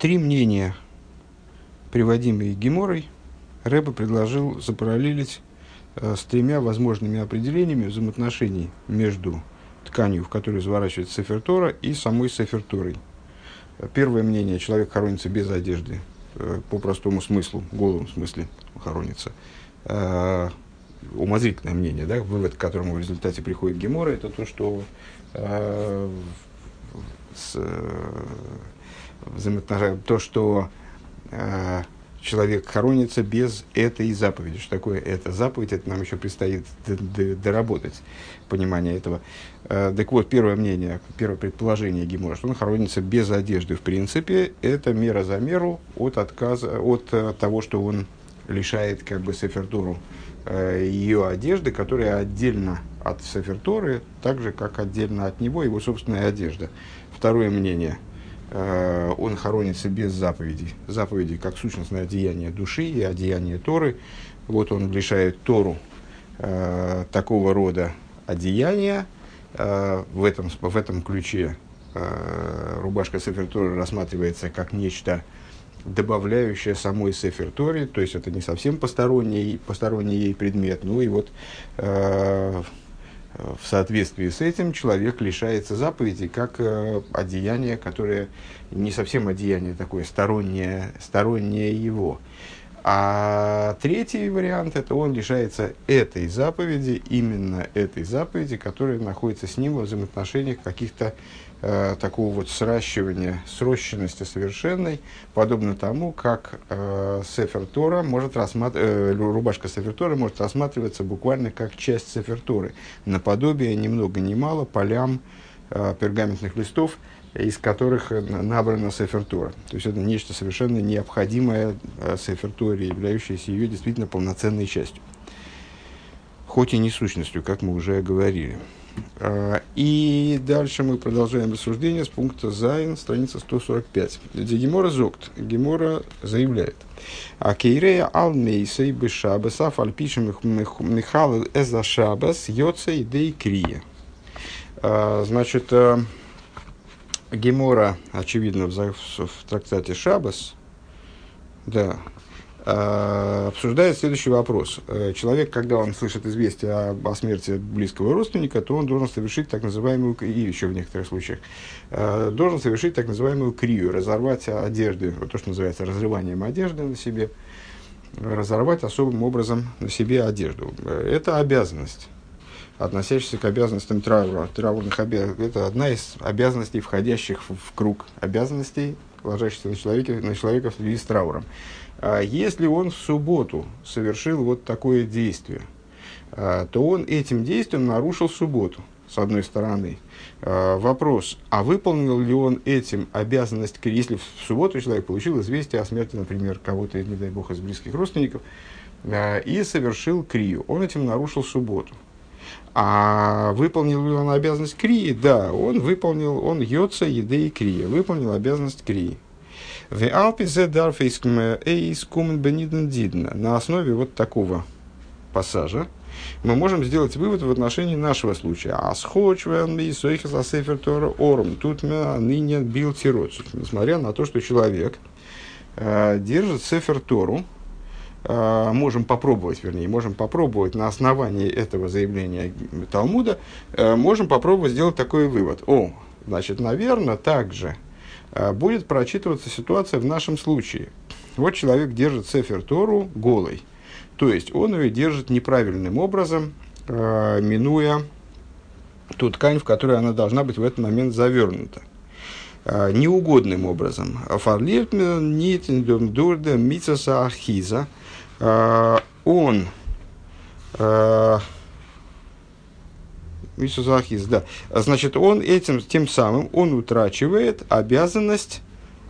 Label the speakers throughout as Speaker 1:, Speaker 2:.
Speaker 1: Три мнения, приводимые Геморой, Ребе предложил запараллелить с тремя возможными определениями взаимоотношений между тканью, в которой заворачивается Сефер Тора, и самой Сефер Торой. Первое мнение: человек хоронится без одежды, по простому смыслу, голому смысле хоронится. Умозрительное мнение, да, вывод, к которому в результате приходит Гемора, это то, что человек хоронится без этой заповеди. Что такое эта заповедь? Это нам еще предстоит доработать понимание этого. Так вот, первое мнение, первое предположение Гемора, что он хоронится без одежды. В принципе, это мера за меру от отказа, от того, что он лишает как бы Сефер Тору ее одежды, которая отдельно от Сефер Торы, так же, как отдельно от него его собственная одежда. Второе мнение: он хоронится без заповедей. Заповеди как сущностное одеяние души и одеяние Торы. Вот он лишает Тору такого рода одеяния. В этом ключе рубашка Сефер Торы рассматривается как нечто, добавляющее самой Сефер Торе, то есть это не совсем посторонний ей предмет. Ну и вот в соответствии с этим человек лишается заповедей как одеяние, которое не совсем одеяние такое, стороннее его. А третий вариант — это он лишается этой заповеди, именно этой заповеди, которая находится с ним во взаимоотношениях каких-то такого вот сращивания, срощенности совершенной, подобно тому, как Сефер Тора может рубашка Сефер Торы может рассматриваться буквально как часть Сефер Торы, наподобие ни много ни мало полям пергаментных листов, из которых набрана Сефер Тора. То есть это нечто совершенно необходимое Сефер Торе, являющееся ее действительно полноценной частью, хоть и не сущностью, как мы уже говорили. И дальше мы продолжаем рассуждение с пункта Зайн, страница 145. Гемора зогт. Гемора заявляет: Акейрея алмейсей бешабас афальпишем михал эза шабас йоцей дей крия. Значит, Гемора, очевидно, в трактате Шабас, да, обсуждает следующий вопрос. Человек, когда он слышит известие о смерти близкого родственника, то он должен совершить так называемую, и еще в некоторых случаях, должен совершить так называемую крию, разорвать одежды, то, что называется разрыванием одежды на себе, разорвать особым образом на себе одежду. Это обязанность, относящаяся к обязанностям траура, это одна из обязанностей, входящих в круг обязанностей, ложащихся на человека в связи с трауром. Если он в субботу совершил вот такое действие, то он этим действием нарушил субботу, с одной стороны. Вопрос: а выполнил ли он этим обязанность, если в субботу человек получил известие о смерти, например, кого-то, не дай бог, из близких родственников, и совершил крию, он этим нарушил субботу. А выполнил ли он обязанность крии? Да, он йоца едей крия, выполнил обязанность крии. На основе вот такого пассажа мы можем сделать вывод в отношении нашего случая. Тут ныне бил тироцу. Несмотря на то, что человек держит Сефер Тору, можем попробовать на основании этого заявления Талмуда, можем попробовать сделать такой вывод. Значит, наверное, также будет прочитываться ситуация в нашем случае. Вот человек держит Сефер Тору голой, то есть он ее держит неправильным образом, минуя ту ткань, в которой она должна быть в этот момент завернута, неугодным образом. Он значит, он тем самым он утрачивает обязанность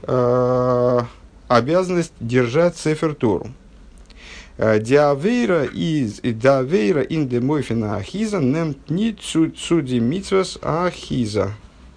Speaker 1: держать Сефер Тору. Диавейра индемойфина ахиза немтнит суди митсвас ахиза.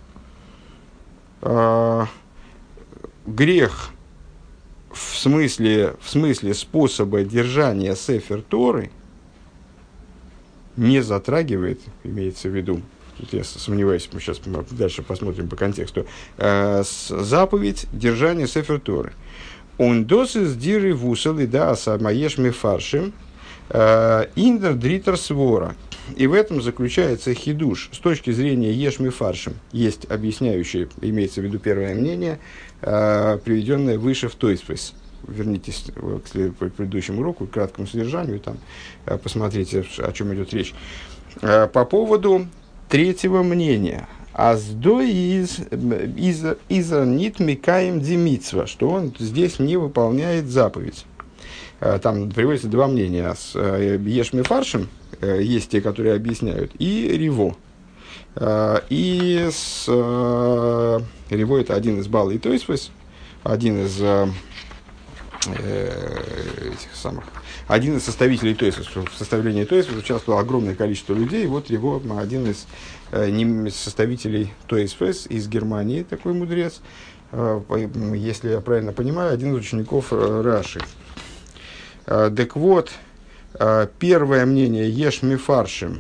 Speaker 1: Грех в смысле способа держания Сефер Торы не затрагивает, имеется в виду, тут я сомневаюсь, мы сейчас дальше посмотрим по контексту, заповедь держания Сефер Торы. Он досыс диры вусалы да самаеш мефаршим индер дритер свора. И в этом заключается хидуш. С точки зрения еш мефаршим есть объясняющее, имеется в виду первое мнение, приведенное выше в Тойсфос. Вернитесь к предыдущему уроку, к краткому содержанию, там посмотрите, о чем идет речь. По поводу третьего мнения. Аздой из нит микаем димитсва, что он здесь не выполняет заповедь. Там приводится два мнения. С еш мефаршим, есть те, которые объясняют, и риво. И с риво это один из Баал и Тойсфос, один из один из составителей Тойсфос. В составлении Тойсфос участвовало огромное количество людей. Вот его один из составителей Тойсфос из Германии, такой мудрец, если я правильно понимаю, один из учеников Раши. Так вот, первое мнение еш мефаршим,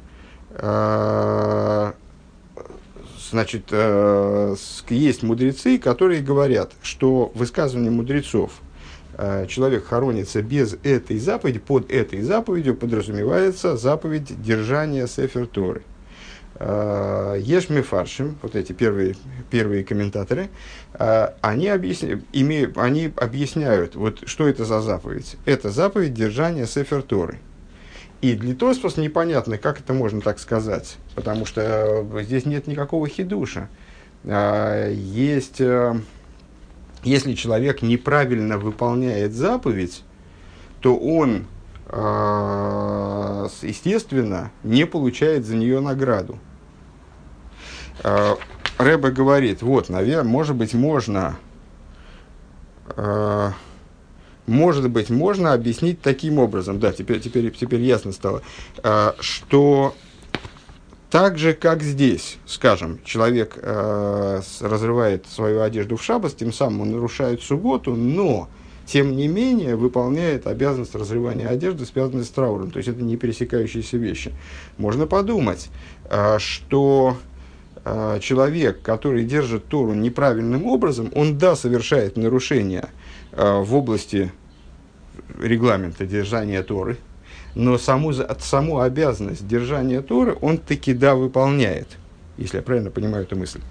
Speaker 1: значит, есть мудрецы, которые говорят, что высказывание мудрецов человек хоронится без этой заповеди, под этой заповедью подразумевается заповедь держания Сефер Торы. Еш мефаршим, вот эти первые комментаторы, они объясняют, вот, что это за заповедь. Это заповедь держания Сефер Торы. И для Тосфос непонятно, как это можно так сказать, потому что здесь нет никакого хидуша. Если человек неправильно выполняет заповедь, то он, естественно, не получает за нее награду. Ребе говорит, вот, наверное, может быть, можно объяснить таким образом, да, теперь ясно стало, что так же, как здесь, скажем, человек разрывает свою одежду в шаббат, тем самым он нарушает субботу, но, тем не менее, выполняет обязанность разрывания одежды, связанную с трауром. То есть, это не пересекающиеся вещи. Можно подумать, что человек, который держит Тору неправильным образом, он, да, совершает нарушения в области регламента держания Торы, но саму обязанность держания Торы он таки да выполняет, если я правильно понимаю эту мысль.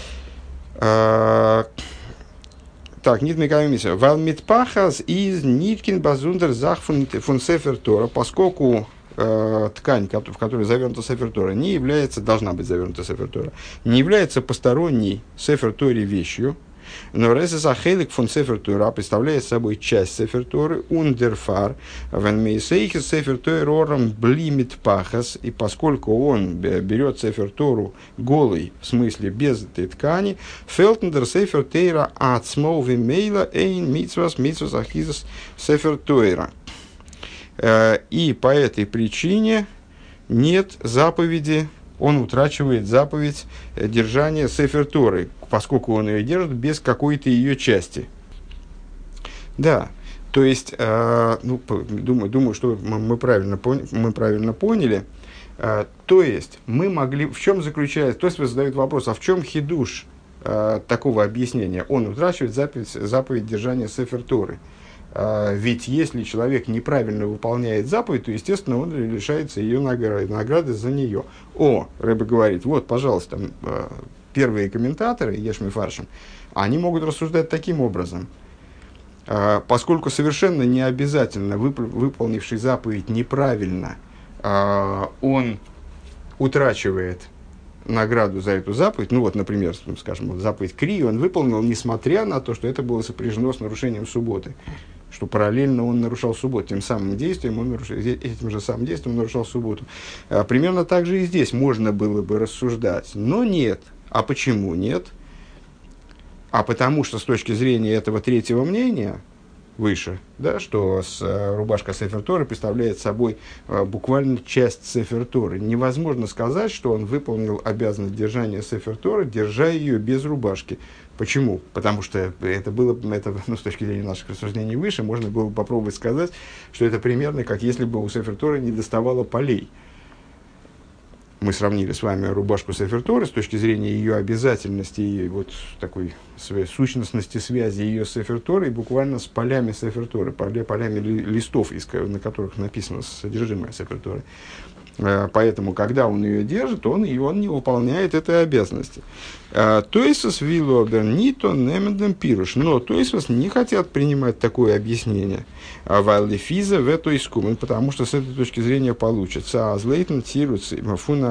Speaker 1: Так, нит мекамимиса. Вал митпахас из ниткин базундер зах фун сефер Тора, поскольку ткань, в которой завернута Сефер Тора, не является, должна быть завернута Сефер Тора, не является посторонней Сефер Торе вещью, но Резес Ахелик фон Сефер Тора представляет собой часть Сефер Торы, ундерфар, вен мейсейхи Сефер Тором блимит пахас, и поскольку он берет Сефер Тору голый, в смысле без этой ткани, фелтендер Сефер Тора ацмов мейла эйн митсвас ахизас Сефер Тора. И по этой причине нет заповеди, он утрачивает заповедь держания Сефер Торы, поскольку он ее держит без какой-то ее части. Да, то есть, думаю, что мы правильно поняли. То есть, мы могли, в чем заключается, то есть, вы задаете вопрос, а в чем хидуш такого объяснения? Он утрачивает заповедь держания Сефер Торы. Ведь если человек неправильно выполняет заповедь, то, естественно, он лишается ее награды за нее. Ребе говорит, вот, пожалуйста, первые комментаторы, еш мефаршим, они могут рассуждать таким образом. Поскольку совершенно не обязательно выполнивший заповедь неправильно, он утрачивает награду за эту заповедь, ну вот, например, скажем, заповедь Кри, он выполнил, несмотря на то, что это было сопряжено с нарушением субботы, что параллельно он нарушал субботу, этим же самым действием он нарушал субботу. Примерно так же и здесь можно было бы рассуждать, но нет. А почему нет? А потому что с точки зрения этого третьего мнения, выше, да, что рубашка Сефер Торы представляет собой буквально часть Сефер Торы. Невозможно сказать, что он выполнил обязанность держания Сефер Торы, держа ее без рубашки. Почему? Потому что с точки зрения наших рассуждений выше, можно было бы попробовать сказать, что это примерно как если бы у Сефер Торы не доставало полей. мы сравнили с вами рубашку Сефер Торы с точки зрения ее обязательности и вот такой своей сущностности связи ее с Сефер Торой, буквально с полями Сефер Торы, полями листов, на которых написано содержимое Сефер Торы. Поэтому, когда он ее держит, он не выполняет этой обязанности. То есть, с Вилобер Нито Немендем Пируш. Но то есть, не хотят принимать такое объяснение. Вайлифиза в эту искумен, потому что с этой точки зрения получится. А злейтен тируц фуна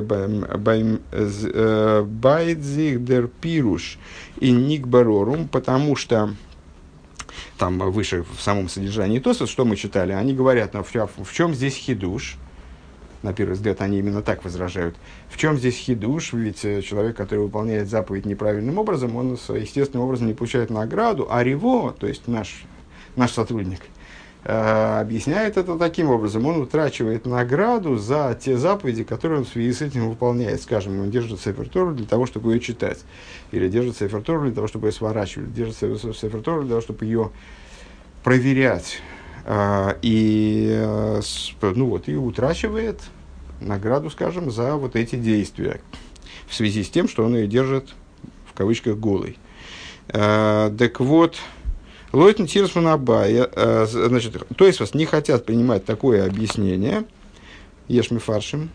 Speaker 1: байдзих дер пируш и никбарорум, потому что там выше в самом содержании Тосфот, что мы читали, они говорят, в чем здесь хидуш. На первый взгляд, они именно так возражают. В чем здесь хидуш? Ведь человек, который выполняет заповедь неправильным образом, он естественным образом не получает награду, а Риво, то есть наш сотрудник, объясняет это таким образом. Он утрачивает награду за те заповеди, которые он в связи с этим выполняет. Скажем, он держит Сефер Тору для того, чтобы ее читать. Или держит Сефер Тору для того, чтобы ее сворачивать. Держит Сефер Тору для того, чтобы ее проверять. И утрачивает награду, скажем, за вот эти действия в связи с тем, что он ее держит, в кавычках, голой. Так вот, Лойтен Тирсман Абая, значит, то есть вас не хотят принимать такое объяснение, Ешми Фаршим,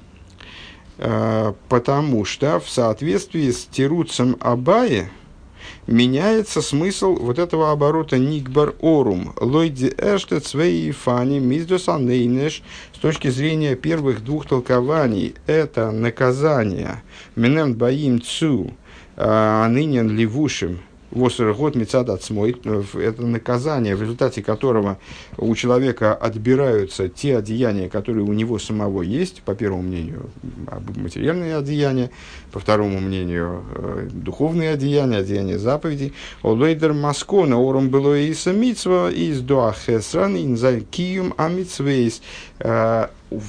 Speaker 1: потому что в соответствии с Тируцем Абая меняется смысл вот этого оборота «никбар орум» «лойди эштет свей фани миздосанейнеш» с точки зрения первых двух толкований. Это наказание «менем баим цу» «анынен ливушим» «восергот мецад отсмой». Это наказание, в результате которого у человека отбираются те одеяния, которые у него самого есть, по первому мнению, материальные одеяния, по второму мнению, духовные одеяния заповедей. «Олейдер маскона орум было иса митцва из дуахесран инзай киюм амитцвейс». С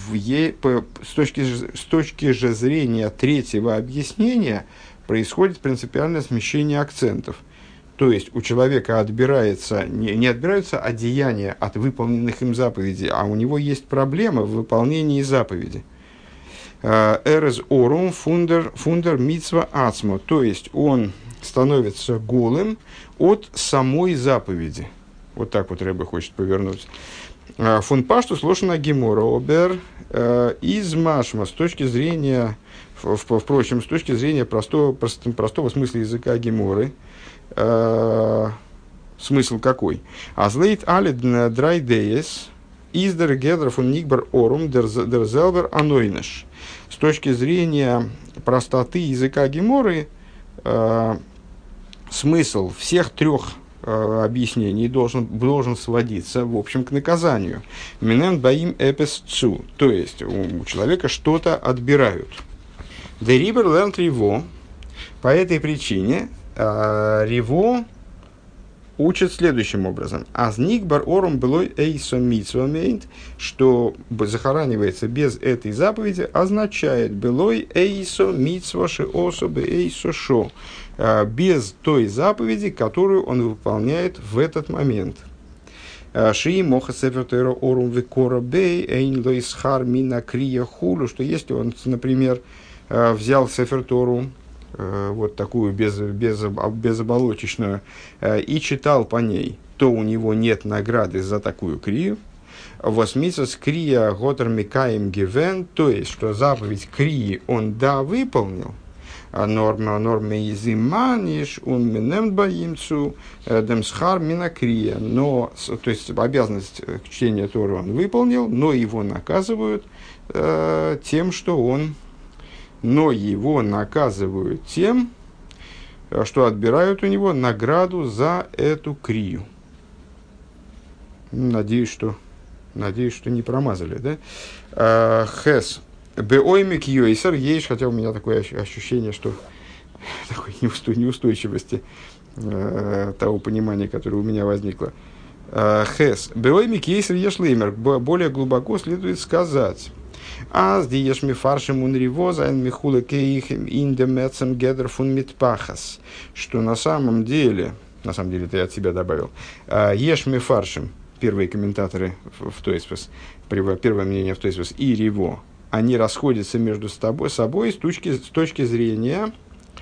Speaker 1: точки же зрения третьего объяснения происходит принципиальное смещение акцентов. То есть у человека отбирается, не отбираются одеяния от выполненных им заповедей, а у него есть проблема в выполнении заповеди. Эрез орум фундер митцва ацмо. То есть он становится голым от самой заповеди. Вот так вот Ребе хочет повернуть. Фун паштус лошана гемора обер из машма. С точки зрения, впрочем, с точки зрения простого смысла языка геморы, смысл какой? Азлейт алид драйдеес издер гедр фун никбар орум дер зелбер анойнеш. С точки зрения простоты языка геморы, смысл всех трех объяснений должен сводиться, в общем, к наказанию. Минен баим эпес цу. То есть у человека что-то отбирают. Дерибер лернт риво. По этой причине Риво учит следующим образом. Азник бар орум былой эйсо митсва мейнт, что захоранивается без этой заповеди, означает былой эйсо митсва ши особы эйсо шо, без той заповеди, которую он выполняет в этот момент. Ши моха сефер тойра орум векора бей эйн лойсхар мина крия хулу, что если он, например, взял сефер Тору, вот такую безоболочечную, и читал по ней, то у него нет награды за такую крию. Восмицас крия готер микаем гивен, то есть, что заповедь крии он выполнил, норме изиманиш ун минем баимцу демсхар мина крия, но, то есть, обязанность чтения Торы он выполнил, но его наказывают тем, что он что отбирают у него награду за эту крию. Надеюсь, что не промазали, да? Хэс. Беоймик йойсер есть, хотя у меня такое ощущение, что такой неустойчивости того понимания, которое у меня возникло. Хэс. Беоймик йойсер ешлеймер. Более глубоко следует сказать. Аз диешми фаршим унриво зайн михула кейхем индемецем гедер фун митпахас. Что на самом деле ты от себя добавил. Ешми фаршим, первые комментаторы в Тойсфос, первое мнение в Тойсфос, и риво, они расходятся между собой с точки зрения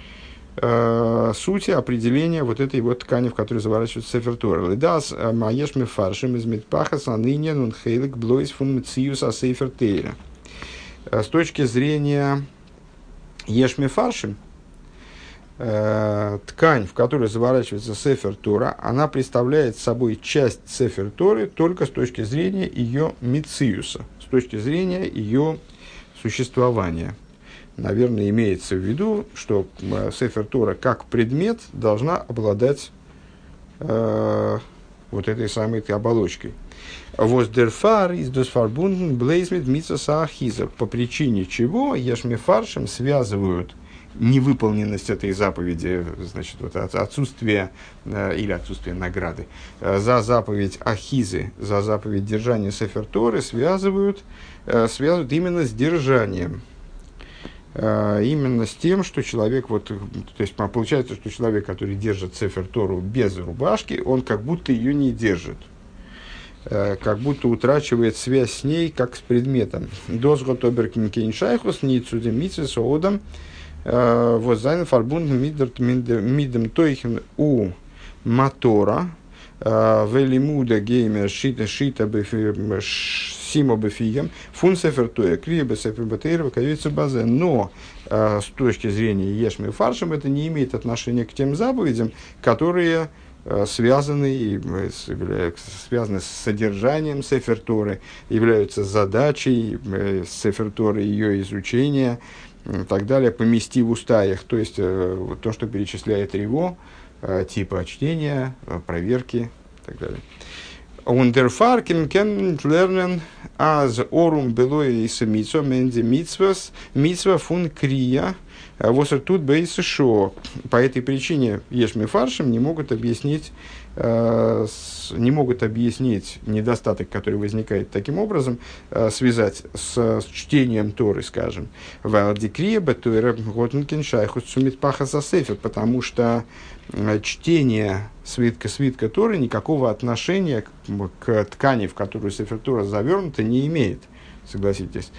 Speaker 1: сути определения вот этой вот ткани, в которой заворачивается Сефер Тора. Ледас маеш мефаршим из митпахас аныньян он хейлик блойс фун мциюс а Сефер Тейра. С точки зрения еш мефаршим, ткань, в которой заворачивается Сефер Тора, она представляет собой часть Сефер Торы только с точки зрения ее мициюса, с точки зрения ее существования. Наверное, имеется в виду, что Сефер Тора как предмет должна обладать вот этой самой оболочкой. Воздерфар из досфарбунден блейзмит митсоса ахиза, по причине чего ешмефаршем связывают невыполненность этой заповеди, значит, вот отсутствие или отсутствие награды за заповедь ахизы, за заповедь держания Сефер Торы связывают именно с держанием. Именно с тем, что человек, то есть получается, что человек, который держит Сефер Тору без рубашки, он как будто ее не держит, как будто утрачивает связь с ней, как с предметом. Дозгот оберкин кейншайхус ницудем митсвес оодам воззайн фарбунд мидем тойхен у мотора велимуда геймер шита бефир симо бефием фун Сефер Тора крия бесефер батейрова кавица базе. Но с точки зрения ешми фаршем это не имеет отношения к тем заповедям, которые связаны с содержанием Сефер Торы, являются задачей Сефер Торы, ее изучения и так далее, помести в уста их, то есть то, что перечисляет Риво, типа чтения, проверки и так далее. Ундерфаркин кен лернен аз орум белой из митсва менди митсва фун крия восер тут бейс шо. По этой причине ешми фаршем не могут объяснить недостаток, который возникает таким образом, связать с чтением Торы, скажем, потому что чтение свитка Торы никакого отношения к ткани, в которую Сефер Тора завернута, не имеет. Согласитесь.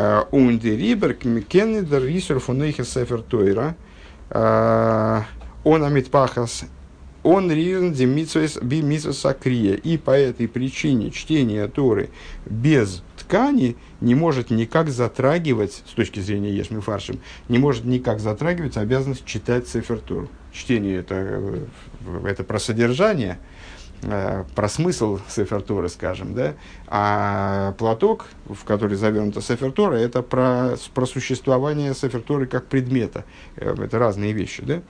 Speaker 1: Он амитпахас, он ризн би митсвесакрия. И по этой причине чтение Торы без ткани не может никак затрагивать, с точки зрения ешми фаршем, не может никак затрагивать обязанность читать Сефер Тору. Чтение это про содержание, про смысл Сефер Торы, скажем, да? А платок, в который завернута Сефер Тора, это про существование Сефер Торы как предмета. Это разные вещи, да?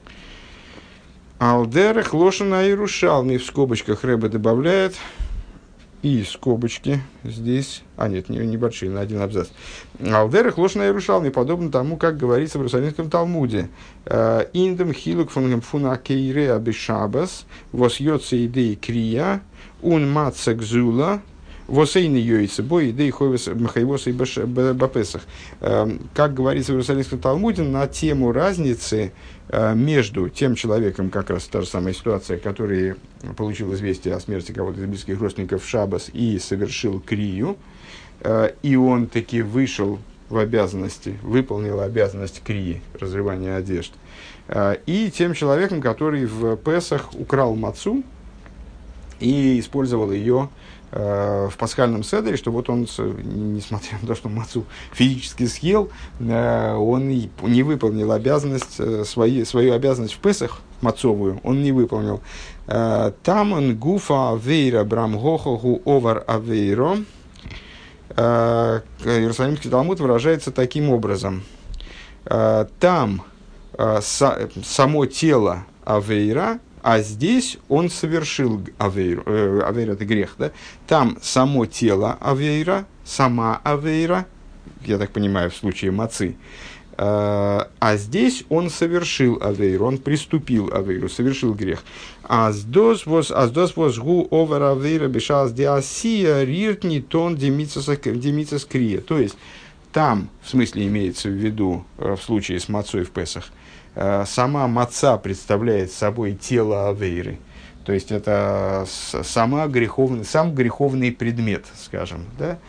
Speaker 1: Алдерах лошана Иерушалми, в скобочках Ребе добавляет, и скобочки здесь, небольшие, на один абзац. Алдерах лошана Иерушалми, подобно тому, как говорится в Иерусалимском Талмуде. Индем хилук фуна кейре абишабас, восьется идеи крия, ун маца гзула, восейны йойцы, бой идеи хайвоса и бапесах. Как говорится в Иерусалимском Талмуде, на тему разницы между тем человеком, как раз та же самая ситуация, который получил известие о смерти кого-то из близких родственников в шаббас и совершил крию, и он таки вышел в обязанности, выполнил обязанность крии, разрывания одежд, и тем человеком, который в Песах украл мацу и использовал ее в пасхальном седере, что вот он, несмотря на то, что мацу физически съел, он не выполнил обязанность, свою обязанность в Песах, мацовую, он не выполнил. Там он гуфа авейра брамгохоху овар авейро. Иерусалимский Талмуд выражается таким образом. Там само тело авейра, а здесь он совершил авейр. Авейр – это грех, да? Там само тело авейра, сама авейра, я так понимаю, в случае мацы. А здесь он совершил авейр, он приступил авейру, совершил грех. Аздос воз гу овер авейра бешас диасия риртни тон демицас крия. То есть, там, в смысле имеется в виду, в случае с мацой в Песах, сама маца представляет собой тело авейры. То есть, это сам греховный предмет, скажем, да?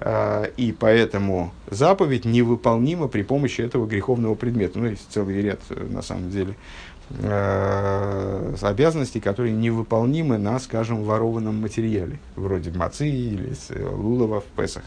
Speaker 1: И поэтому заповедь невыполнима при помощи этого греховного предмета. Ну, есть целый ряд, на самом деле, обязанностей, которые невыполнимы на, скажем, ворованном материале, вроде мацы или лулова в Песах.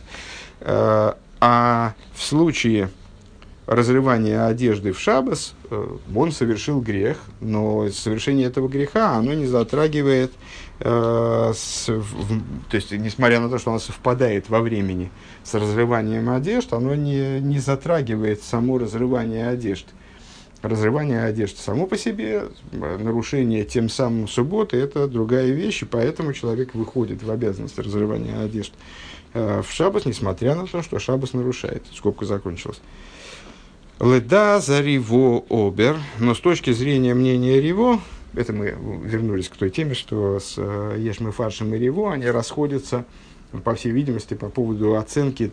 Speaker 1: А в случае разрывания одежды в шаббос он совершил грех, но совершение этого греха оно не затрагивает, то есть, несмотря на то, что оно совпадает во времени с разрыванием одежд, оно не затрагивает само разрывание одежд. Разрывание одежды само по себе, нарушение тем самым субботы, это другая вещь, и поэтому человек выходит в обязанность разрывания одежд в шаббос, несмотря на то, что шаббос нарушает. Скобка закончилась. Леда за Риво обер, но с точки зрения мнения Риво, это мы вернулись к той теме, что с Ешмы Фаршем и Риво, они расходятся, по всей видимости, по поводу оценки,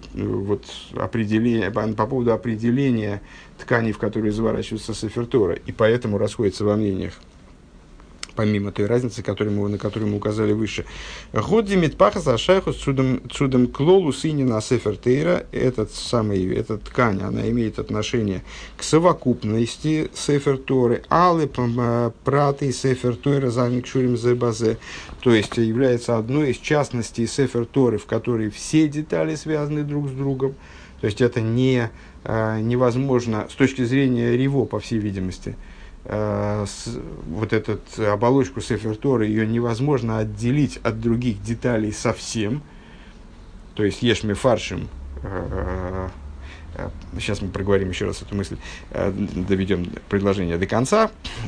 Speaker 1: по поводу определения тканей, в которые заворачиваются сефер Тора, и поэтому расходятся во мнениях, помимо той разницы, на которую мы указали выше. Годди митпахас ашайхус цудом клолу синина сефер Тора, эта ткань, она имеет отношение к совокупности сефер Торы, алы праты сефер Тора замикшурим зебазе, то есть является одной из частностей сефер Торы, в которой все детали связаны друг с другом. То есть это невозможно с точки зрения Риво, по всей видимости. Вот эту оболочку сефер Торы, ее невозможно отделить от других деталей совсем. То есть ешме фаршим, сейчас мы проговорим еще раз эту мысль, доведем предложение до конца.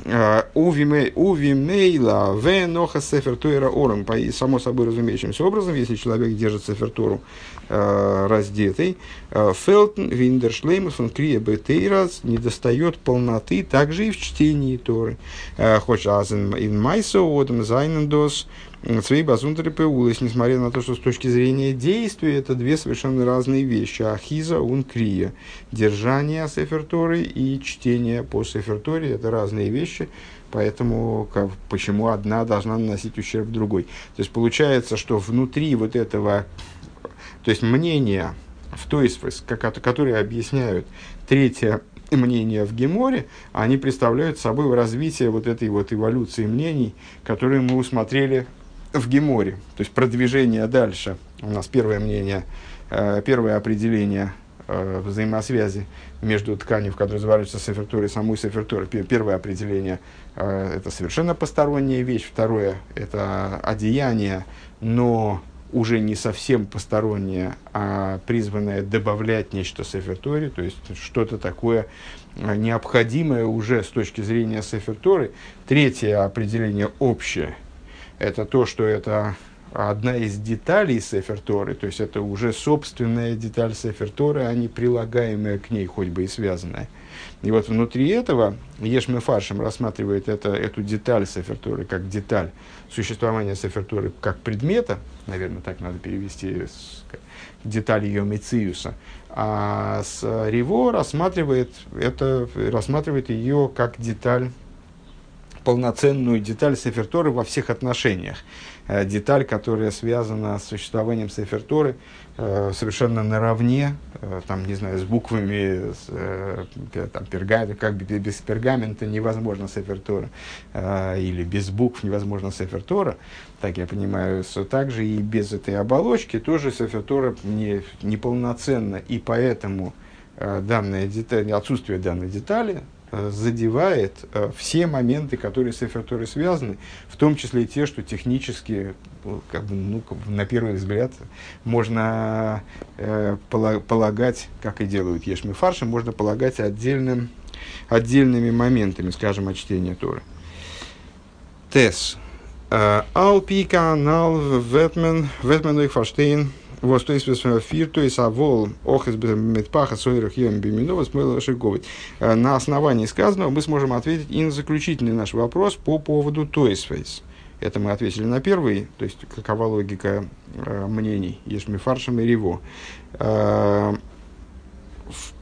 Speaker 1: Увимейла веноха сефер Тора ором, само собой разумеющимся образом, если человек держит сефер Тору раздетый, фелтен виндершлеймус фон крия бетейрас, не достает полноты также и в чтении Торы. Хоч азен ин майсо одем зайнендос свои базунтеры пеулес, несмотря на то, что с точки зрения действия это две совершенно разные вещи. Ахиза ун крия, держание сефер Торы и чтение по сефер Торе, это разные вещи. Поэтому почему одна должна наносить ущерб другой? То есть получается, что внутри вот этого, то есть мнения в Тойсфос, которые объясняют третье мнение в Геморе, они представляют собой развитие вот этой вот эволюции мнений, которые мы усмотрели в Геморе. То есть продвижение дальше. У нас первое мнение, первое определение взаимосвязи между тканью, в которой заворачивается сефер Тора, и самой сефер Торы. Первое определение это совершенно посторонняя вещь. Второе это одеяние, но уже не совсем постороннее, а призванное добавлять нечто сефер Торе, то есть что-то такое необходимое уже с точки зрения сефер Торы. Третье определение общее – это то, что это одна из деталей сефер Торы, то есть это уже собственная деталь сефер Торы, а не прилагаемая к ней, хоть бы и связанная. И вот внутри этого Ешме Фаршем рассматривает эту деталь сефер Торы как деталь существования сефер Торы как предмета, наверное, так надо перевести, деталь ее мециуса, а с Риво рассматривает ее как деталь, полноценную деталь сефер Торы во всех отношениях. Деталь, которая связана с существованием сефер Торы совершенно наравне, там, не знаю, с буквами, как без пергамента невозможно сефер Тора, или без букв невозможно сефер Тора, так я понимаю, также и без этой оболочки тоже сефер Тора неполноценна, и поэтому отсутствие данной детали задевает все моменты, которые с сефер Торой связаны, в том числе и те, что технически, на первый взгляд, можно полагать, как и делают Ешме Фаршем, можно полагать отдельными моментами, скажем, от чтения Торы. Тес. Алпика, Нал, Ветмен, их фаштейн. На основании сказанного мы сможем ответить и на заключительный наш вопрос по поводу Тойсфейс. Это мы ответили на первый, то есть какова логика мнений Ешме Фаршем и Риво.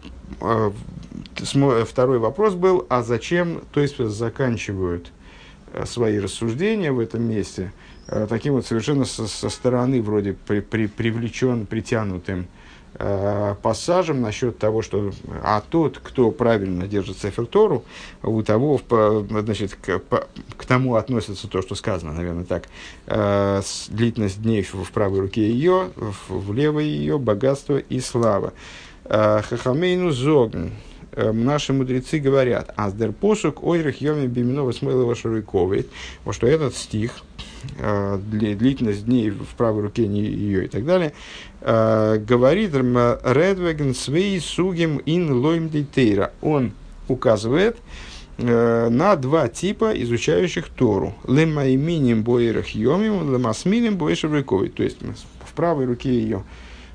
Speaker 1: Второй вопрос был, а зачем Тойсфейс заканчивают свои рассуждения в этом месте таким вот совершенно со стороны вроде притянутым пассажем насчет того, что тот, кто правильно держит Сефер Тору, у того, значит, к тому относится то, что сказано, наверное, так, длительность дней в правой руке ее, в левой ее богатство и слава. Хахамейну зогн. Наши мудрецы говорят, аздер посук ойрах йоми биминова смылова шаруйковый, что этот стих, длительность дней в правой руке ее и так далее, говорит редвеген свей сугим ин лойм детейра. Он указывает на два типа изучающих Тору. Лемайминим бойрах йомим, лемасминим бой шаруйковый. То есть в правой руке ее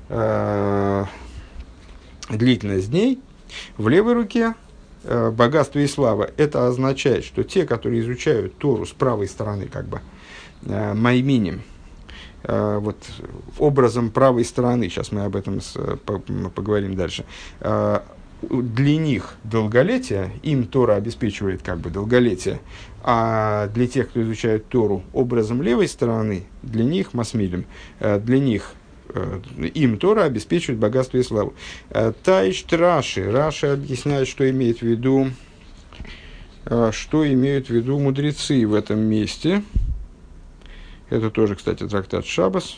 Speaker 1: длительность дней, в левой руке богатство и слава. Это означает, что те, которые изучают Тору с правой стороны, как бы, майминим, вот, образом правой стороны, сейчас мы об этом поговорим дальше, для них долголетие, им Тора обеспечивает как бы долголетие, а для тех, кто изучает Тору образом левой стороны, для них масмилем, для них им Тора обеспечивает богатство и славу. Тайш Раши объясняет, что имеют в виду мудрецы в этом месте. Это тоже, кстати, трактат Шабас.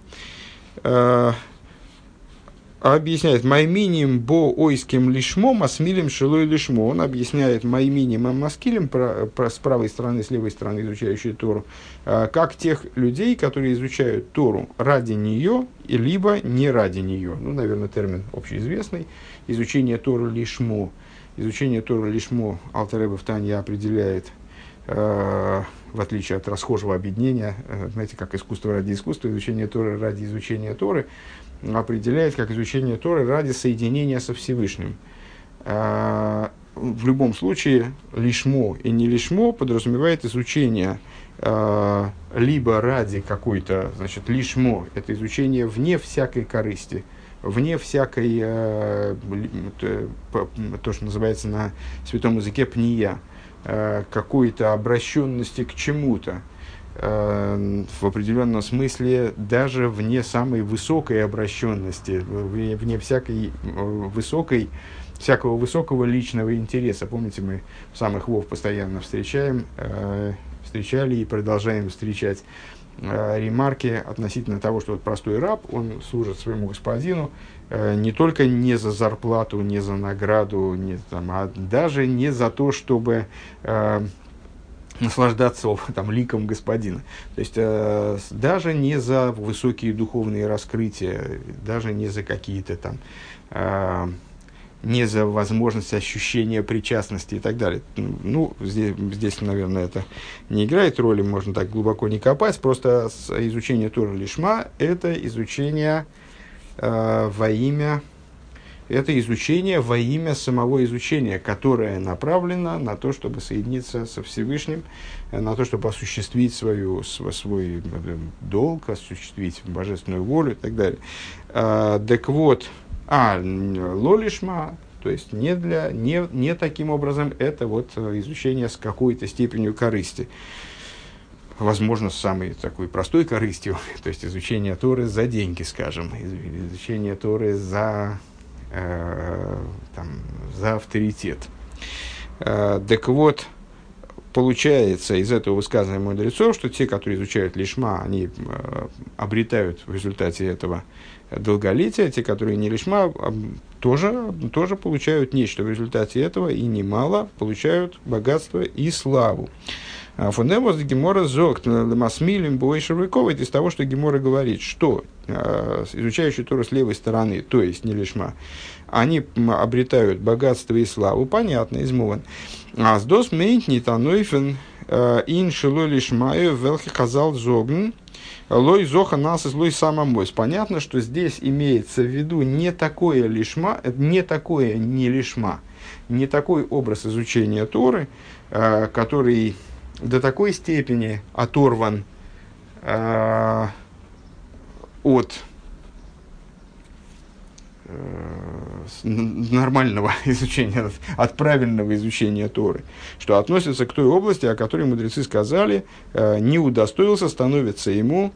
Speaker 1: Объясняет «Майминим бо ойским лишмо, масмилим шилой лишмо». Он объясняет «Майминим амаскилим» с правой стороны, с левой стороны изучающие Тору, как тех людей, которые изучают Тору ради нее, либо не ради нее. Ну, наверное, термин общеизвестный. Изучение Торы лишмо. Изучение Торы лишмо Алтер Ребе в Танье определяет, в отличие от расхожего объединения, знаете, как искусство ради искусства, изучение Торы ради изучения Торы, определяет как изучение Торы ради соединения со Всевышним. В любом случае, лишмо и не лишмо подразумевает изучение либо ради какой-то, значит, лишмо – это изучение вне всякой корысти, вне всякой, то, что называется на святом языке пния, какой-то обращенности к чему-то, в определенном смысле даже вне самой высокой обращенности, вне всякого высокого личного интереса. Помните, мы самых вов постоянно встречали и продолжаем встречать ремарки относительно того, что вот простой раб, он служит своему господину не только не за зарплату, не за награду, а даже не за то, чтобы наслаждаться там, ликом господина. То есть, даже не за высокие духовные раскрытия, даже не за какие-то там, не за возможность ощущения причастности и так далее. Ну, здесь, наверное, это не играет роли, можно так глубоко не копать, просто изучение Торы лишма – это изучение во имя самого изучения, которое направлено на то, чтобы соединиться со Всевышним, на то, чтобы осуществить свой долг, осуществить божественную волю и так далее. Так вот, лолишма, то есть не таким образом, это вот изучение с какой-то степенью корысти. Возможно, с самой такой простой корыстью, то есть изучение Торы за деньги, скажем, изучение Торы за авторитет. Так вот, получается из этого высказывания мудрецов, что те, которые изучают лишма, они обретают в результате этого долголетие, те, которые не лишма, тоже получают нечто в результате этого, и немало получают богатство и славу. Фундемос Гемора зогт масмилим бойшевиковит из того, что Гемора говорит, что изучающие Тору с левой стороны, то есть не лишма, они обретают богатство и славу, понятно, измован. Аздос мейнт нитанойфен ин шилой лишмаю велхи казал зогн лой зоха нас из лой самомойс. Понятно, что здесь имеется в виду не такое лишма, не такое не лишма, не такой образ изучения Торы, который до такой степени оторван от нормального изучения, от правильного изучения Торы, что относится к той области, о которой мудрецы сказали, не удостоился, становится ему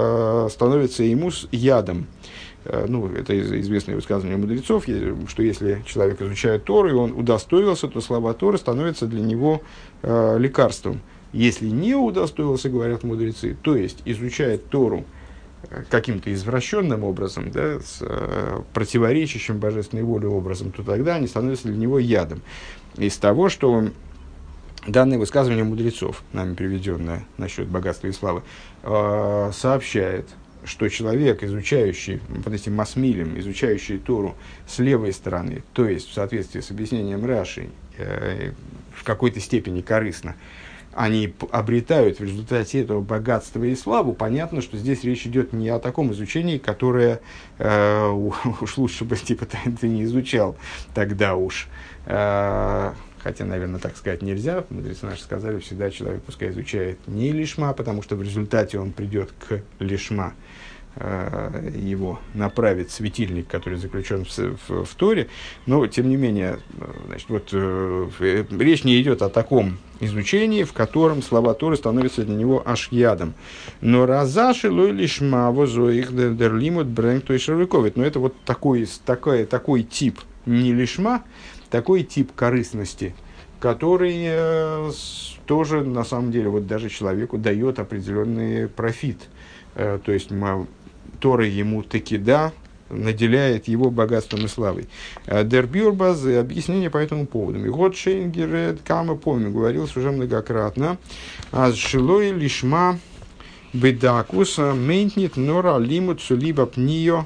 Speaker 1: с ядом. Ну, это известное высказывание мудрецов, что если человек изучает Тору, и он удостоился, то слова Торы становятся для него лекарством. Если не удостоился, говорят мудрецы, то есть изучает Тору каким-то извращенным образом, да, противоречащим божественной воле образом, то тогда они становятся для него ядом. Из того, что данное высказывание мудрецов, нами приведенное насчет богатства и славы, сообщает, что человек, изучающий, под этим масмилем, изучающий Тору с левой стороны, то есть в соответствии с объяснением Раши, в какой-то степени корыстно, они обретают в результате этого богатство и славу, понятно, что здесь речь идет не о таком изучении, которое уж лучше бы типа ты не изучал тогда уж. Хотя, наверное, так сказать нельзя. Мудрецы наши сказали, всегда человек пускай изучает не лишма, потому что в результате он придет к лишма. Его направит светильник, который заключен в Торе. Но, тем не менее, значит, вот, речь не идет о таком изучении, в котором слова Торы становятся для него аж ядом. Но разаши лой лишма возоих дерлимут брэнк той шарвиковит. Но это вот такой тип не лишма, такой тип корыстности, который тоже, на самом деле, вот даже человеку дает определенный профит. То есть, Тора ему таки да, наделяет его богатством и славой. Дербюрбаз, объяснение по этому поводу. И вот Шейнгер, Кама, помню, говорилось уже многократно. А шилой лишма бедакуса мейнтнит нора лимут сулиба пнио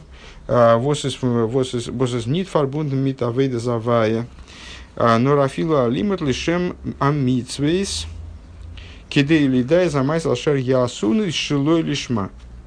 Speaker 1: восис нит фарбунден мит авейда завая норафила лимут лишем амитсвейс кидей лидай замайс алшер ясун шилой лишма.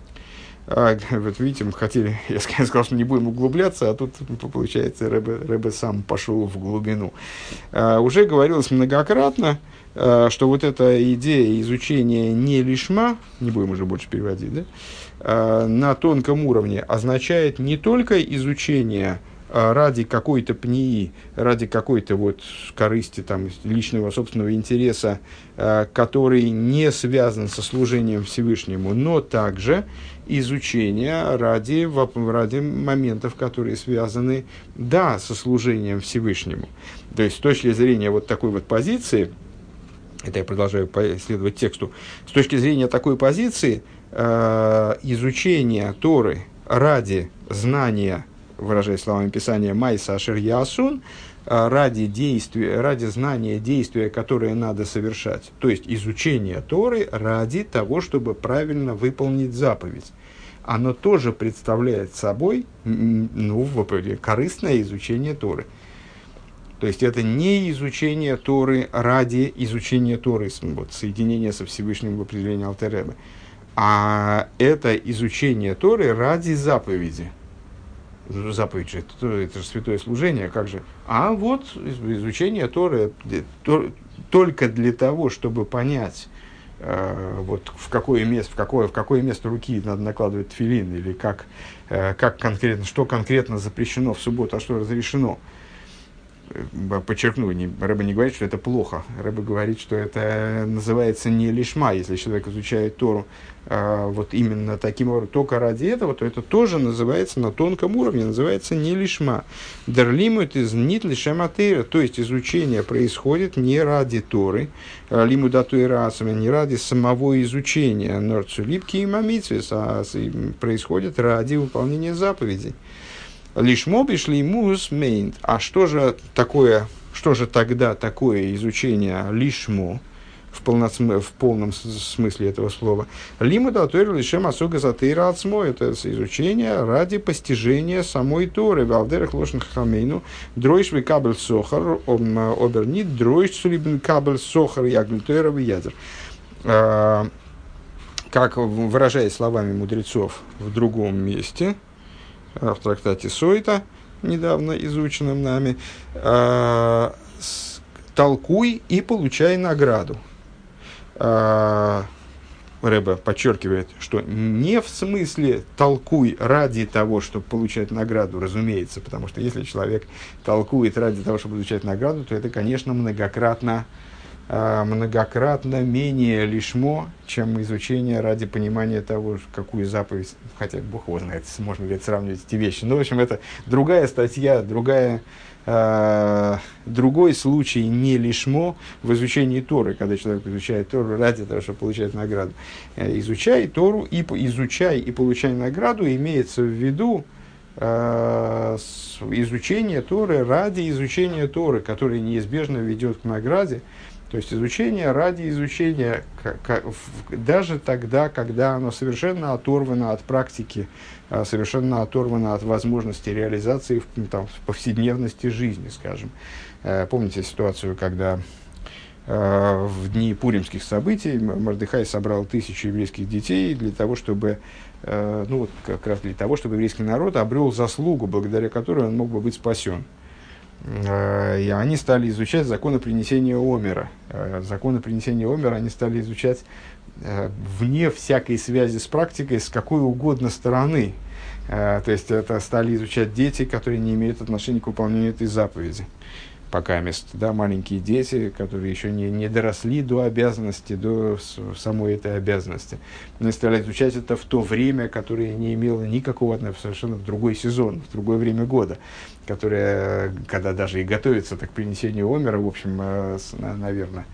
Speaker 1: Вот видите, мы хотели, я сказал, что не будем углубляться, а тут, получается, Ребе сам пошел в глубину. Уже говорилось многократно, что вот эта идея изучения не лишма, не будем уже больше переводить, да, на тонком уровне означает не только изучение ради какой-то пнии, ради какой-то вот корысти, там, личного собственного интереса, который не связан со служением Всевышнему, но также изучение ради моментов, которые связаны, да, со служением Всевышнему. То есть, с точки зрения вот такой вот позиции, это я продолжаю следовать тексту, с точки зрения такой позиции, изучение Торы ради знания, выражаясь словами Писания, «Майса ашер ясун», ради знания действия, которое надо совершать, то есть изучение Торы ради того, чтобы правильно выполнить заповедь. Оно тоже представляет собой корыстное изучение Торы. То есть это не изучение Торы ради изучения Торы, вот, соединения со Всевышним в определении Алтер Ребе, а это изучение Торы ради заповеди. Заповедь же, это же святое служение, как же? А вот изучение Торы только для того, чтобы понять, вот в какое место руки надо накладывать тфилин, или как конкретно, что конкретно запрещено в субботу, а что разрешено. Подчеркну, Ребе не говорит, что это плохо. Ребе говорит, что это называется не лишма. Если человек изучает Тору вот именно таким образом, только ради этого, то это тоже называется на тонком уровне, называется не лишма. Дерлимут из нит лишема тейра, то есть изучение происходит не ради Торы, лимудату и расами, не ради самого изучения норцулипки и мамицвис, а происходит ради выполнения заповедей. Лишмо пришли мус мейнт. А что же тогда такое изучение лишмо в полном смысле этого слова? Лимуда тойр лишем асуга затейра ацмо. Это изучение ради постижения самой Торы. Валдерах лошен хамейну дройш ви кабель сохар обернит дройш сулибн кабель сохар яглютойров ядер. Как выражаясь словами мудрецов в другом месте, в трактате Сойта, недавно изученном нами, толкуй и получай награду. Рэбе подчеркивает, что не в смысле толкуй ради того, чтобы получать награду, разумеется, потому что если человек толкует ради того, чтобы получать награду, то это, конечно, многократно менее лишмо, чем изучение ради понимания того, какую заповедь, хотя Бог его знает, можно ли сравнивать эти вещи. Но, в общем, это другая статья, другой случай не лишмо в изучении Торы, когда человек изучает Тору ради того, чтобы получать награду. Изучай Тору, изучай и получай награду, имеется в виду изучение Торы ради изучения Торы, которое неизбежно ведет к награде. То есть изучение ради изучения, даже тогда, когда оно совершенно оторвано от практики, совершенно оторвано от возможности реализации в повседневности жизни, скажем. Помните ситуацию, когда в дни пуримских событий Мордехай собрал 1000 еврейских детей для того, чтобы, как раз для того, чтобы еврейский народ обрел заслугу, благодаря которой он мог бы быть спасен. И они стали изучать законы принесения омера. Законы принесения омера они стали изучать вне всякой связи с практикой, с какой угодно стороны. То есть это стали изучать дети, которые не имеют отношения к выполнению этой заповеди. Пока маленькие дети, которые еще не доросли до обязанности, до самой этой обязанности. Они стали изучать это в то время, которое не имело никакого отношения, совершенно в другой сезон, в другое время года, которое, когда даже и готовится к принесению омера, в общем, наверное,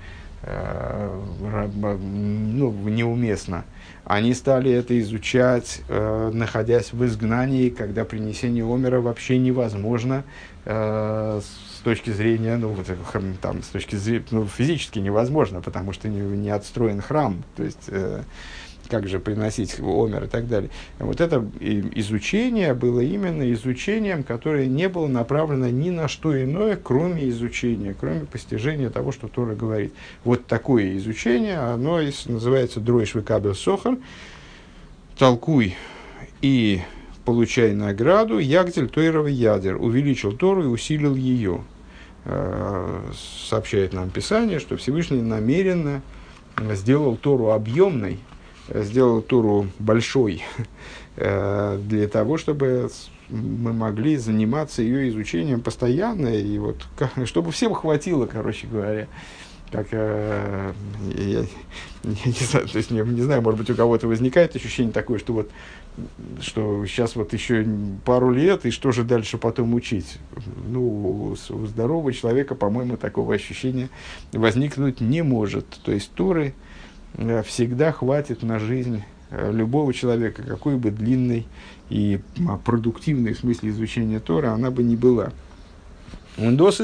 Speaker 1: неуместно. Они стали это изучать, находясь в изгнании, когда принесение омера вообще невозможно с точки зрения, с точки зрения, физически невозможно, потому что не отстроен храм, то есть как же приносить омер и так далее. Вот это изучение было именно изучением, которое не было направлено ни на что иное, кроме изучения, кроме постижения того, что Тора говорит. Вот такое изучение, оно называется дройш векабел сохар, толкуй и получай награду, ягдель тойров ядер, увеличил Тору и усилил ее. Сообщает нам Писание, что Всевышний намеренно сделал Тору объемной, сделал Тору большой, для того, чтобы мы могли заниматься ее изучением постоянно, и вот, чтобы всем хватило, короче говоря. Я не знаю, то есть, не знаю, может быть, у кого-то возникает ощущение такое, что сейчас еще пару лет, и что же дальше потом учить? У здорового человека, по-моему, такого ощущения возникнуть не может. То есть Торы всегда хватит на жизнь любого человека, какой бы длинной и продуктивной в смысле изучения Торы она бы ни была. И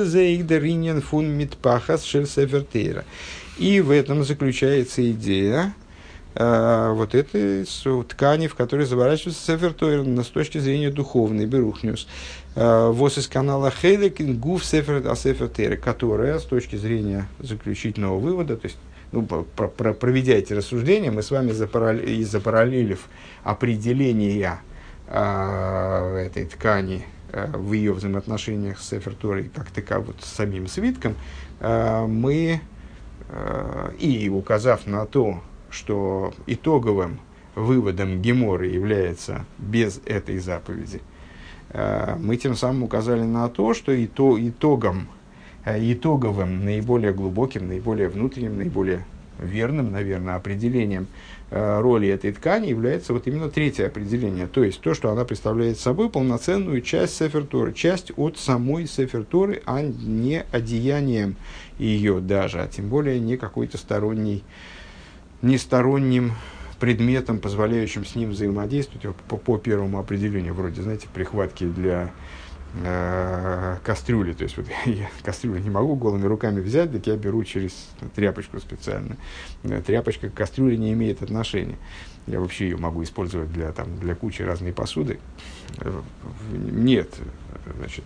Speaker 1: в этом заключается идея вот этой ткани, в которой заворачивается Сефер Тойра с точки зрения духовной, берухниус. Вос из канала Хелек Гуф Сефер Тойра, которая с точки зрения заключительного вывода, то есть проведя эти рассуждения, мы с вами запараллелив определение этой ткани в ее взаимоотношениях с Сефер Торой, как таковым, с самим свитком, мы, и указав на то, что итоговым выводом Геморы является без этой заповеди, мы тем самым указали на то, что итоговым, наиболее глубоким, наиболее внутренним, наиболее верным, наверное, определением роли этой ткани является вот именно третье определение, то есть то, что она представляет собой полноценную часть Сефер Торы, часть от самой Сефер Торы, а не одеянием ее даже, а тем более не какой-то не сторонним предметом, позволяющим с ним взаимодействовать по первому определению, вроде, знаете, прихватки для кастрюли, то есть вот я кастрюлю не могу голыми руками взять, так я беру через тряпочку специально. Тряпочка к кастрюле не имеет отношения. Я вообще ее могу использовать для кучи разной посуды. Нет, значит,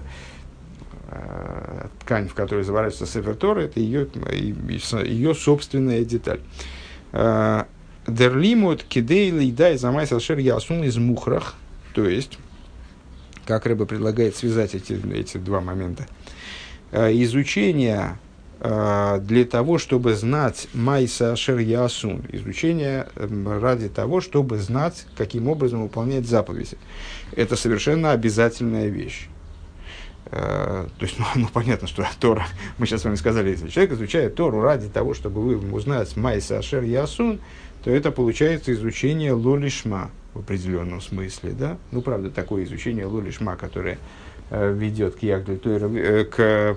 Speaker 1: ткань, в которой заворачивается Сефер Тора, это ее собственная деталь. Дерлимут кидей лейдай замайс алшер ясун из мухрах, то есть, как Рэбе предлагает связать эти два момента. Изучение для того, чтобы знать Майса Ашер Ясун, изучение ради того, чтобы знать, каким образом выполнять заповеди. Это совершенно обязательная вещь. То есть, понятно, что Тора, мы сейчас с вами сказали, если человек изучает Тору ради того, чтобы узнать Майса Ашер Ясун, то это получается изучение Лолишма в определенном смысле, да? Правда, такое изучение Лолишма, которое ведет к Ягдле Тойра, к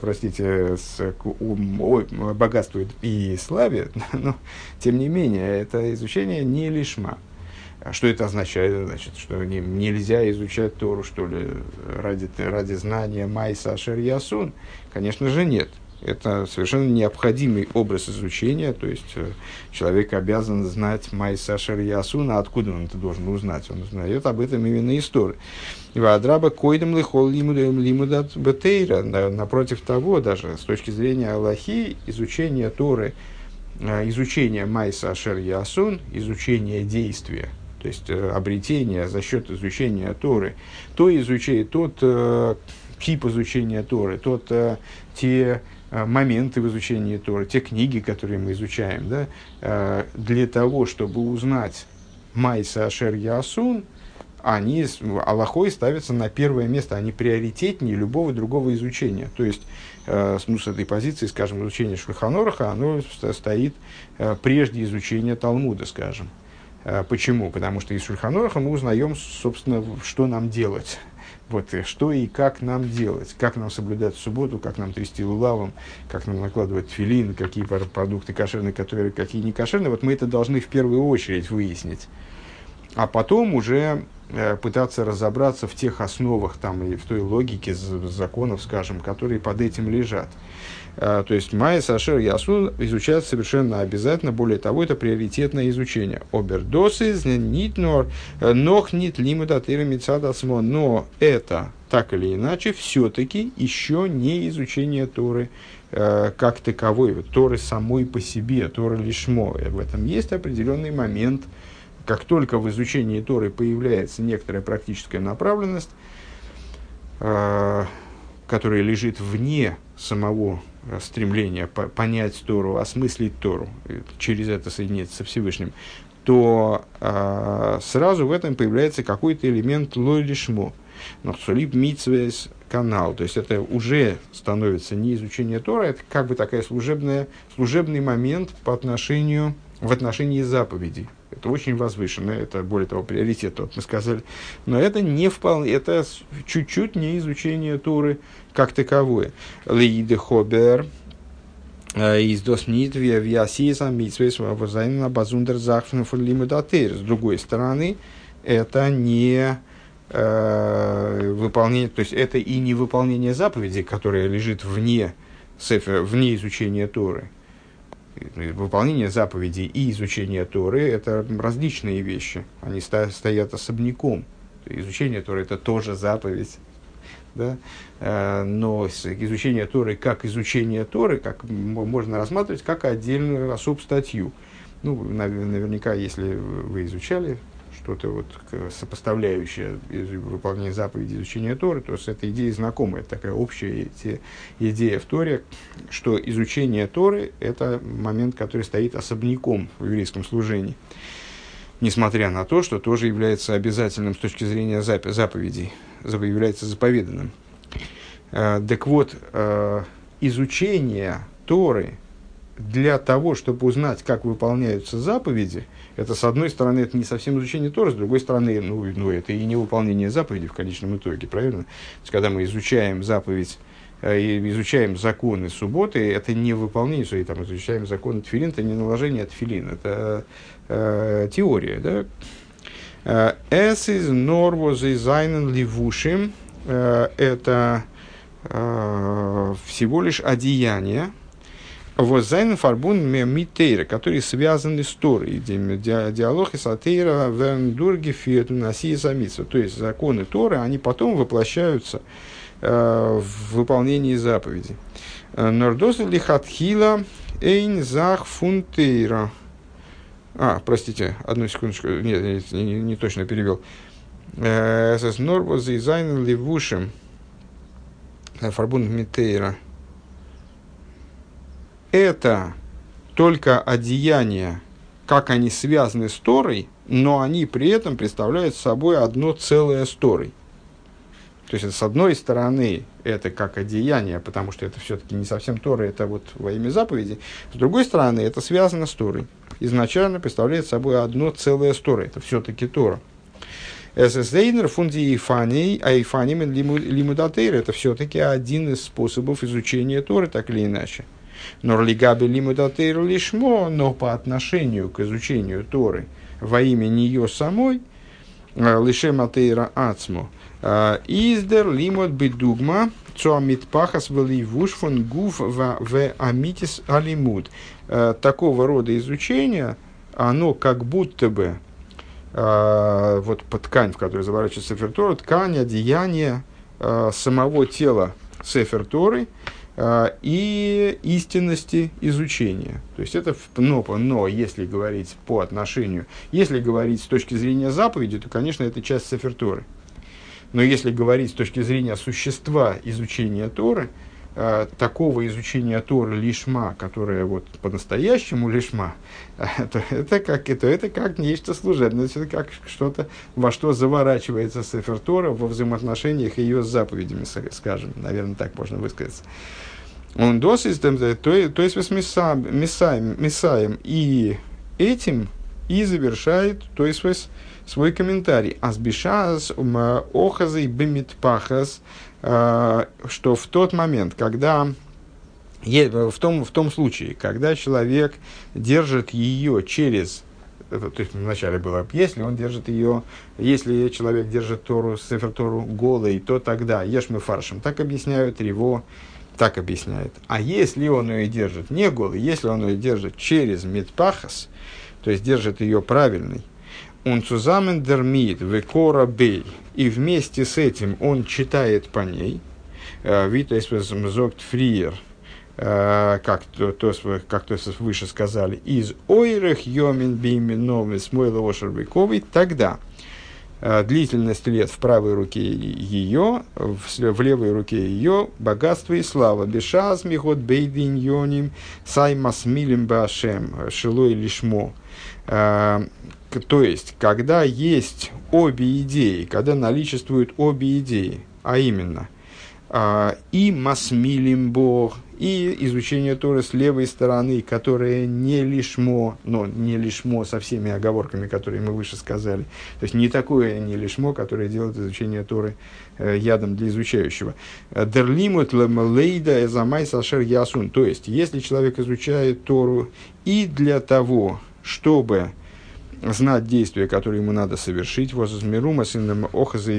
Speaker 1: богатству и славе, но, тем не менее, это изучение не лишма. Что это означает? Значит, что нельзя изучать Тору, что ли, ради знания Майса Ашер Ясун? Конечно же, нет. Это совершенно необходимый образ изучения, то есть человек обязан знать Майса Ашер Ясун, а откуда он это должен узнать? Он узнает об этом именно из Торы. Вадраба койдем лихол лимудат бетейра. Напротив того, даже с точки зрения Аллахи, изучение Торы, изучение Майса Ашер Ясун, изучение действия, то есть обретение за счет изучения Торы, тот тип изучения Торы, те моменты в изучении Торы, те книги, которые мы изучаем, да, для того, чтобы узнать Майса Ашер Ясун, они Аллахой ставятся на первое место, они приоритетнее любого другого изучения. То есть, с этой позиции, скажем, изучение Шульхан Аруха, оно стоит прежде изучения Талмуда, скажем. Почему? Потому что из Шульхан Аруха мы узнаем, собственно, что нам делать. Что и как нам делать, как нам соблюдать субботу, как нам трясти лулавом, как нам накладывать тфилин, какие продукты кошерные, какие не кошерные. Мы это должны в первую очередь выяснить. А потом уже пытаться разобраться в тех основах и в той логике законов, скажем, которые под этим лежат. То есть Майса Ашер Ясун изучать совершенно обязательно. Более того, это приоритетное изучение. Обердосы нитнор нохнит лимудатыра мицадасмо. Но это, так или иначе, все-таки еще не изучение Торы как таковой, Торы самой по себе, Торы лишмо. В этом есть определенный момент. Как только в изучении Торы появляется некоторая практическая направленность, которая лежит вне самого стремления понять Тору, осмыслить Тору, через это соединиться со Всевышним, то сразу в этом появляется какой-то элемент лой лишмо. Но цулиб митцвес канал, то есть это уже становится не изучение Торы, это как бы такой служебный момент в отношении заповедей. Это очень возвышенно, это, более того, приоритет, мы сказали. Но это не вполне, это чуть-чуть не изучение Торы как таковое. Лииде хобер из досмитвия вясиса митсвейс возайна базундер захфен форлимудатер. С другой стороны, это не выполнение, то есть это и не выполнение заповедей, которое лежит вне изучения Торы. Выполнение заповедей и изучение Торы – это различные вещи. Они стоят особняком. Изучение Торы – это тоже заповедь. Да? Но изучение Торы как изучение Торы можно рассматривать как отдельную особую статью. Наверняка, если вы изучали что-то сопоставляющее выполнение заповедей изучения Торы, то с этой идеей знакома. Это такая общая идея в Торе, что изучение Торы – это момент, который стоит особняком в еврейском служении. Несмотря на то, что тоже является обязательным с точки зрения заповедей, является заповеданным. Так вот, изучение Торы для того, чтобы узнать, как выполняются заповеди, это, с одной стороны, это не совсем изучение Торы, с другой стороны, это и не выполнение заповедей в конечном итоге, правильно? То есть, когда мы изучаем заповедь, изучаем законы субботы, это не выполнение, изучаем законы тфилин, это не наложение тфилин, это теория, да? «Es is nor was seinen левушим» – это всего лишь одеяние, «воззайн фарбун митейра», которые связаны с Торой, диалог и сатейра верндурги фиет наси самица. То есть законы Торы, они потом воплощаются в выполнении заповедей. «Нордос лихатхила эйн зах фунтейра». Простите, одну секундочку, нет, не точно перевел. «Эсэс норбо зайзайн левушим фарбун митейра». это только одеяния, как они связаны с Торой, но они при этом представляют собой одно целое с Торой. То есть, с одной стороны, это как одеяние, потому что это все-таки не совсем Тора, это вот во имя заповеди. С другой стороны, это связано с Торой. Изначально представляет собой одно целое с Торой. Это все-таки Тора. «Эсэсэйнер фунди эйфаней, айфаним лимудатейр» — это все-таки один из способов изучения Торы, так или иначе. «Норлигаби лимудатейр лишмо», но по отношению к изучению Торы во имя нее самой, «лишем атейра ацмо», «издер лимуд бедугма, цуамит пахас валивуш фон гуф в амитис алимуд». Такого рода изучение, оно как будто бы вот по ткань, в которой заворачивается Сефер Тора, ткань, одеяние самого тела Сефер Торы и истинности изучения. То есть это, но если говорить по отношению, если говорить с точки зрения заповеди, то, конечно, это часть Сефер Торы. Но если говорить с точки зрения существа изучения Торы, такого изучения Торы лишма, которое вот по-настоящему лишма, это как нечто служебное, это как что-то, во что заворачивается Сефер Тора во взаимоотношениях ее с заповедями, скажем, наверное, так можно высказаться. Он досистем, то есть Месаем, и этим и завершает, то есть свой комментарий. Азбишас охазы бемитпахас, что в тот момент, когда в том случае, когда человек держит ее через, то есть вначале было, если человек держит Тору, Сефер Тору голой, то тогда ешмы фаршем, так объясняют Риво, так объясняет. А если он ее держит не голой, если он ее держит через митпахас, то есть держит ее правильной, он цузамен дермит векора бей, и вместе с этим он читает по ней, витайсвезмзогт фриер, как то выше сказали, из ойрех йомин биминовы смойла ошербековый, тогда длительность лет в правой руке ее, в левой руке ее богатство и слава. Бешаз михот бейдин йоним саймас милим башем шилой лишмо. То есть, когда есть обе идеи, когда наличествуют обе идеи, а именно и масмилим Бог, и изучение Торы с левой стороны, которое не лишмо, но не лишмо со всеми оговорками, которые мы выше сказали. То есть не такое не лишмо, которое делает изучение Торы ядом для изучающего. Дерлимут лейда эзамай сашер ясун. То есть, если человек изучает Тору и для того, чтобы знать действия, которые ему надо совершить, возмирума сыном охазы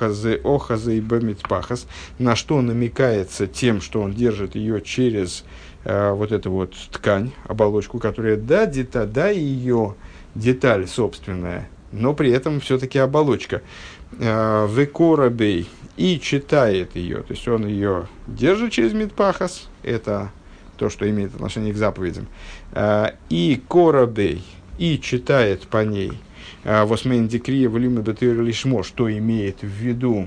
Speaker 1: бамитпахас, на что намекается тем, что он держит ее через вот эту вот ткань, оболочку, которая да ее деталь собственная, но при этом все-таки оболочка. Векорабей, и читает ее, то есть он ее держит через митпахас, это то, что имеет отношение к заповедям, и корабей, и читает по ней восьмейн декрия влима бетейр лишмо, что имеет в виду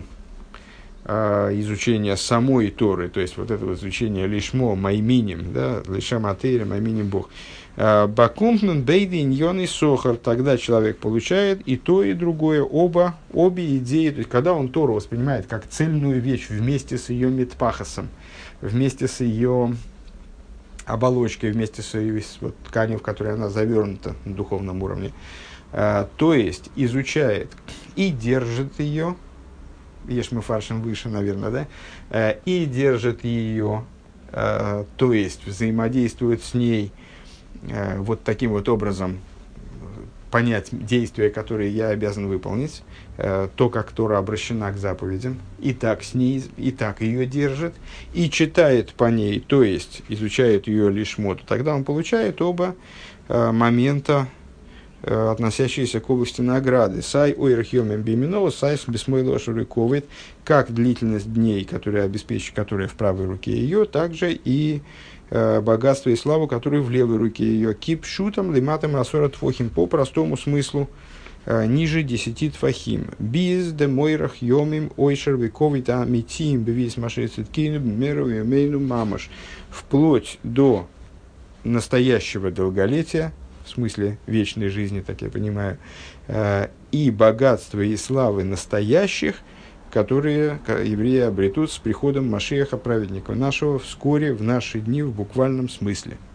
Speaker 1: изучение самой Торы, то есть вот это вот изучение лишмо, майминим, да, лишам атейра, майминим Бог. Бакумпнун бейди иньон и сохар, тогда человек получает и то, и другое, обе идеи, то есть когда он Тору воспринимает как цельную вещь вместе с ее митпахасом, вместе с ее оболочкой, вместе с вот, тканью, в которой она завернута на духовном уровне, то есть изучает и держит ее, ешмы фаршем выше, наверное, да, и держит ее, то есть взаимодействует с ней вот таким вот образом, понять действия, которые я обязан выполнить, то, как Тора обращена к заповедям, и так с ней, и так ее держит, и читает по ней, то есть изучает ее лишмо, тогда он получает оба момента, относящиеся к области награды. Сай ойрхьомем бимино, сай с бесмойло шуриковит, как длительность дней, которая в правой руке ее, также и богатство и славу, которые в левой руке ее. Кип шутом лиматом асора твохим, по простому смыслу, ниже 10 твахим. Биз де мойрах йомим ойшер вековит амитим бевис машецеткину меру мамаш. Вплоть до настоящего долголетия, в смысле вечной жизни, так я понимаю, и богатства и славы настоящих, которые евреи обретут с приходом Машиаха, праведника нашего, вскоре, в наши дни, в буквальном смысле.